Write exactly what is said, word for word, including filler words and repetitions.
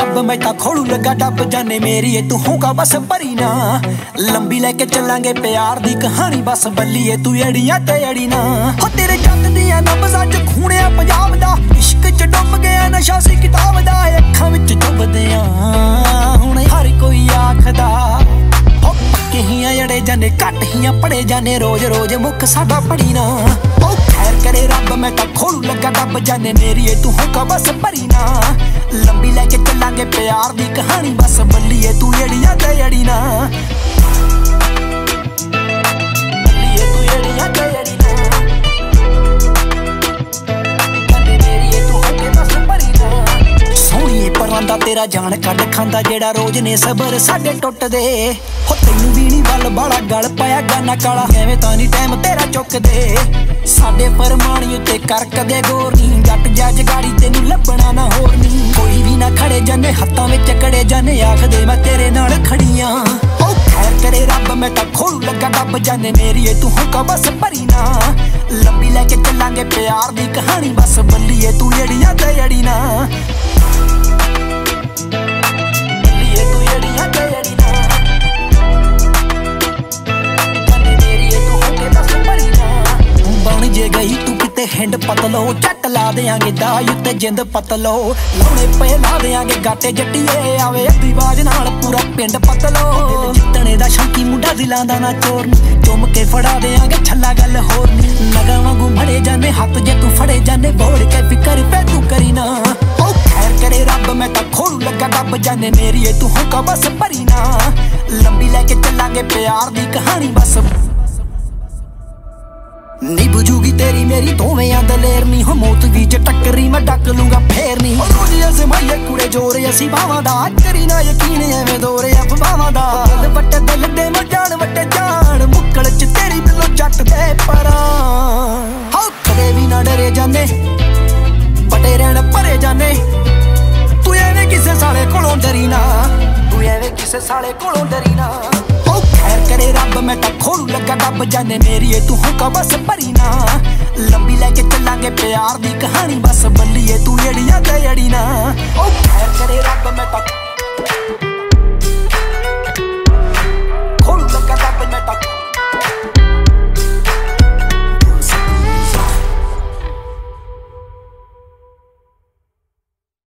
रब मैं ता खोलू लगा डब जाने मेरी तू होगा बस भरी ना लंबी लेके चलांगे प्यार दी कहानी बस बल्लीए तू एड़ियां ते एड़ी ना हो तेरे जट दियां नब्ज़ां च खूने पंजाब दा इश्क च डुब गया नशा सी किताब दा अखां विच डुबदे आ हुण हर कोई आखदा हो पक्के हियां अड़े जाने घट हियां पढ़े जाने रोज रोज मुख साडा पढ़ी ना ओ खैर करे रब मैं ता खोलू लगा डब जाने मेरी तू होगा बस भरी ना लंबी लेके चलांगे प्यार दी कहानी बस बल्लीए तू एड़ियां ते एड़ी ना बल्लीए तू एड़ियां ते एड़ी ना जाने मेरी तू होके बस भरी ना सोहणीए परांदा तेरा जान कड खांदा जेड़ा रोज ने सबर साडे टुटदे हो तैनू भी नी बल बाला गल पाया गाना काला एवें तां नी टाइम तेरा चुकदे साडे फरमानी उत्ते कर कदे गौर नी जट जा जगाड़ी तेनू लभना ना होर नी कोई भी ना खड़े जाने हत्थां विच कड़े जाने आखदे मैं तेरे नाल खड़ियां ओ खैर करे रब मैं तां खोलू लगा डब जाने मेरी तू होगा बस भरी ना लंबी लेके चलांगे प्यार दी कहानी बस बल्लीए तू एड़ियां ते एड़ी ना बल्लीए तू एड़ियां ते एड़ी ना जाने मेरी तू होके बस भरी ना बन जे गई तू किते हिंड पतलो झट ला देंगे दाई उत्ते जिंद पतलो लौने पे ला देंगे गाटे जट्टीए आवे अद्धी बाज नाल पूरा पिंड पतलो दिल जितने दा शौकी मुंडा दिलां दा ना चोर नी चुम के फड़ा देंगे छल्ला गल होर नी नगा वांगू मड़े जाने हाथ जे तू फड़े जाने बोल के फिकर पे तू करी ना ओ खैर करे रब मैं ता खोलू लगा डब जाने मेरी तू होगा बस भरी ना लंबी लेके चलांगे प्यार दी कहानी बस नी बुझूगी तेरी मेरी दोवें दलेर नी हो मौत भी च टक्करी मैं डक लूंगा फेर नी रोज अजमाइए कुड़े जोरे असी बावां दा करी ना यकीन एवें दोरे अफवाहां दा दिल वट्टे दिल दे मैं जान वट्टे जान मुक्कल च तेरी दिलों जट दे परां हो कदे भी ना डरे जाने बटे रहण भरे जाने तू एवें किसे साले कोलों डरी ना तू एवें किसे साले कोलों डरी ना खैर करे रब मैं ता खोलू लगा डब जाने मेरी तू होगा बस भरी ना लंबी लेके चलांगे प्यार दी कहानी बस बल्लीए तू एड़ियां ते एड़ी ना ओ खैर करे